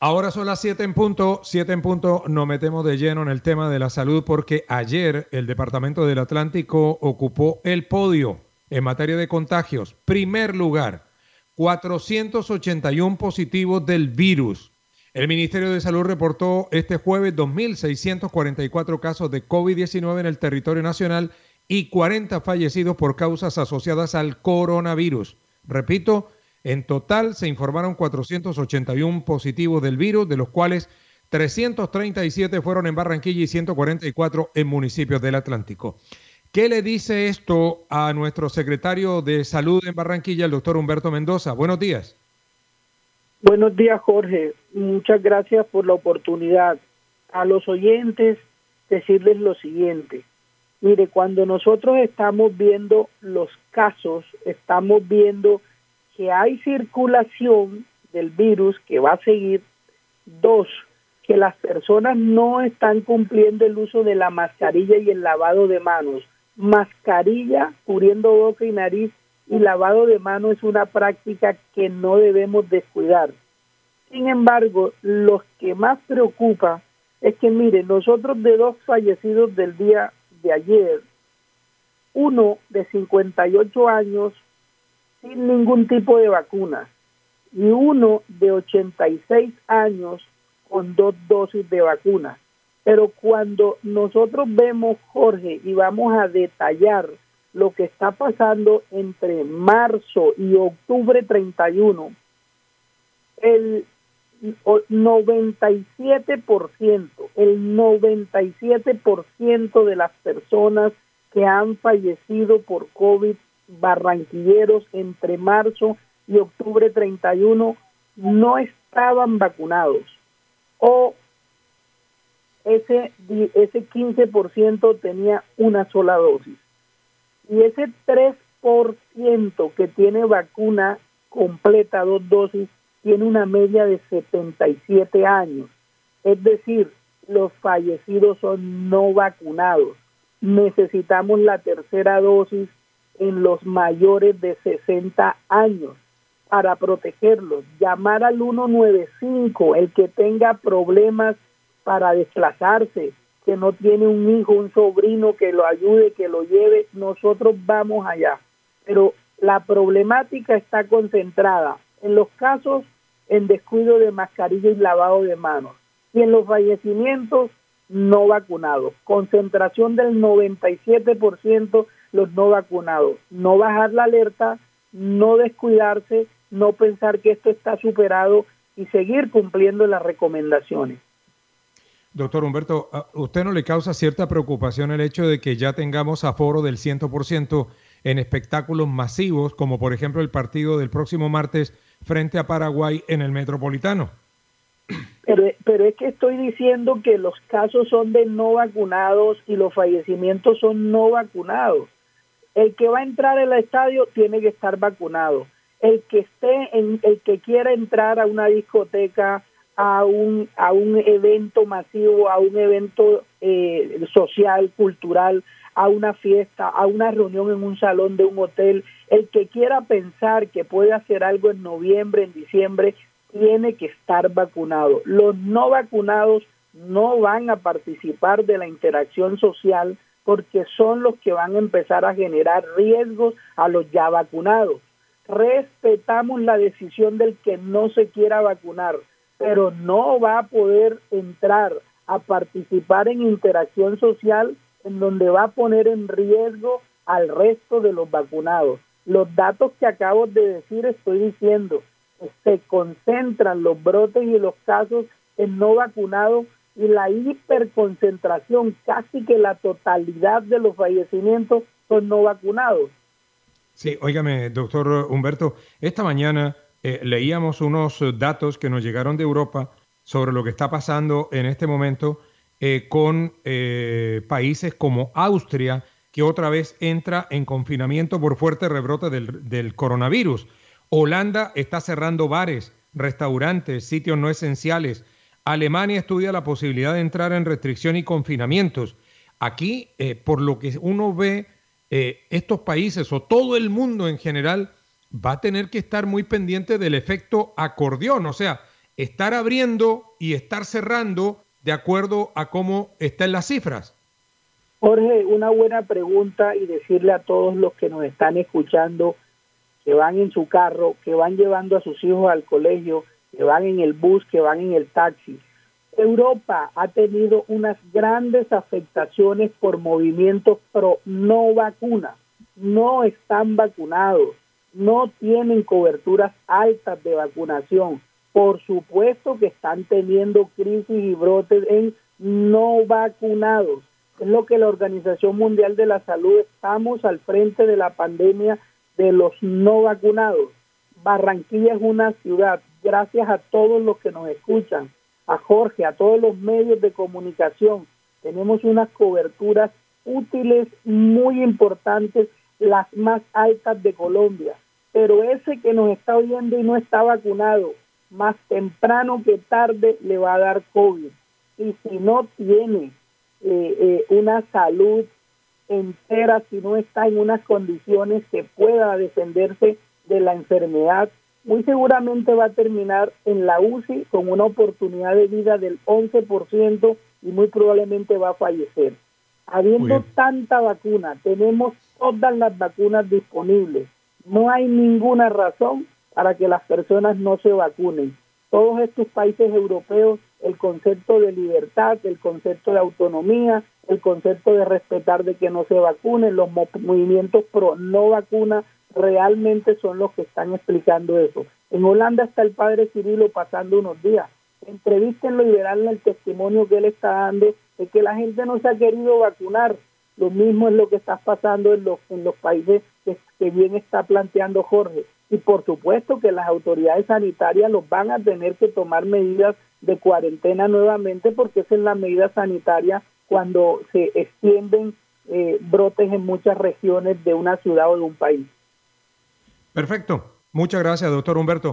Ahora son las 7 en punto, 7 en punto, nos metemos de lleno en el tema de la salud porque ayer el Departamento del Atlántico ocupó el podio en materia de contagios. Primer lugar, 481 positivos del virus. El Ministerio de Salud reportó este jueves 2.644 casos de COVID-19 en el territorio nacional y 40 fallecidos por causas asociadas al coronavirus. Repito, en total se informaron 481 positivos del virus, de los cuales 337 fueron en Barranquilla y 144 en municipios del Atlántico. ¿Qué le dice esto a nuestro secretario de Salud en Barranquilla, el doctor Humberto Mendoza? Buenos días. Buenos días, Jorge. Muchas gracias por la oportunidad. A los oyentes, decirles lo siguiente. Mire, cuando nosotros estamos viendo los casos, estamos viendo que hay circulación del virus que va a seguir. Dos, que las personas no están cumpliendo el uso de la mascarilla y el lavado de manos. Mascarilla cubriendo boca y nariz y lavado de manos es una práctica que no debemos descuidar. Sin embargo, lo que más preocupa es que, mire, nosotros de 2 fallecidos del día de ayer, uno de 58 años sin ningún tipo de vacuna y uno de 86 años con 2 dosis de vacuna. Pero cuando nosotros vemos, Jorge, y vamos a detallar lo que está pasando entre marzo y octubre 31, el 97% de las personas que han fallecido por COVID barranquilleros entre marzo y octubre 31 no estaban vacunados, o ese 15% tenía una sola dosis, y ese 3% que tiene vacuna completa, 2 dosis, tiene una media de 77 años. Es decir, los fallecidos son no vacunados. Necesitamos la tercera dosis en los mayores de 60 años para protegerlos. Llamar al 195, el que tenga problemas para desplazarse, que no tiene un hijo, un sobrino que lo ayude, que lo lleve, nosotros vamos allá. Pero la problemática está concentrada en los casos en descuido de mascarilla y lavado de manos, y en los fallecimientos no vacunados. Concentración del 97% los no vacunados. No bajar la alerta, no descuidarse, no pensar que esto está superado y seguir cumpliendo las recomendaciones. Doctor Humberto, ¿a usted no le causa cierta preocupación el hecho de que ya tengamos aforo del 100% en espectáculos masivos, como por ejemplo el partido del próximo martes frente a Paraguay en el Metropolitano? Pero es que estoy diciendo que los casos son de no vacunados y los fallecimientos son no vacunados. El que va a entrar al estadio tiene que estar vacunado. El que quiera entrar a una discoteca, a un evento masivo, a un evento social, cultural, a una fiesta, a una reunión en un salón de un hotel, el que quiera pensar que puede hacer algo en noviembre, en diciembre, tiene que estar vacunado. Los no vacunados no van a participar de la interacción social porque son los que van a empezar a generar riesgos a los ya vacunados. Respetamos la decisión del que no se quiera vacunar, pero no va a poder entrar a participar en interacción social en donde va a poner en riesgo al resto de los vacunados. Los datos que acabo de decir, estoy diciendo, se concentran los brotes y los casos en no vacunados y la hiperconcentración, casi que la totalidad de los fallecimientos son no vacunados. Sí, óigame, doctor Humberto, esta mañana leíamos unos datos que nos llegaron de Europa sobre lo que está pasando en este momento con países como Austria, que otra vez entra en confinamiento por fuerte rebrote del coronavirus. Holanda está cerrando bares, restaurantes, sitios no esenciales. Alemania estudia la posibilidad de entrar en restricción y confinamientos. Aquí, por lo que uno ve, estos países o todo el mundo en general va a tener que estar muy pendiente del efecto acordeón, o sea, estar abriendo y estar cerrando de acuerdo a cómo están las cifras? Jorge, una buena pregunta y decirle a todos los que nos están escuchando que van en su carro, que van llevando a sus hijos al colegio, que van en el bus, que van en el taxi. Europa ha tenido unas grandes afectaciones por movimientos pro no vacunas. No están vacunados, no tienen coberturas altas de vacunación. Por supuesto que están teniendo crisis y brotes en no vacunados. Es lo que la Organización Mundial de la Salud, estamos al frente de la pandemia de los no vacunados. Barranquilla es una ciudad, gracias a todos los que nos escuchan, a Jorge, a todos los medios de comunicación, tenemos unas coberturas útiles muy importantes, las más altas de Colombia. Pero ese que nos está oyendo y no está vacunado, más temprano que tarde le va a dar COVID. Y si no tiene una salud entera, si no está en unas condiciones que pueda defenderse de la enfermedad, muy seguramente va a terminar en la UCI con una oportunidad de vida del 11% y muy probablemente va a fallecer. Habiendo tanta vacuna, tenemos todas las vacunas disponibles. No hay ninguna razón para que las personas no se vacunen. Todos estos países europeos, el concepto de libertad, el concepto de autonomía, el concepto de respetar de que no se vacunen, los movimientos pro no vacuna, realmente son los que están explicando eso. En Holanda está el padre Cirilo pasando unos días. Entrevístenlo y verán el testimonio que él está dando de que la gente no se ha querido vacunar. Lo mismo es lo que está pasando en los países que bien está planteando Jorge. Y por supuesto que las autoridades sanitarias los van a tener que tomar medidas de cuarentena nuevamente, porque esa es la medida sanitaria cuando se extienden brotes en muchas regiones de una ciudad o de un país. Perfecto. Muchas gracias, doctor Humberto.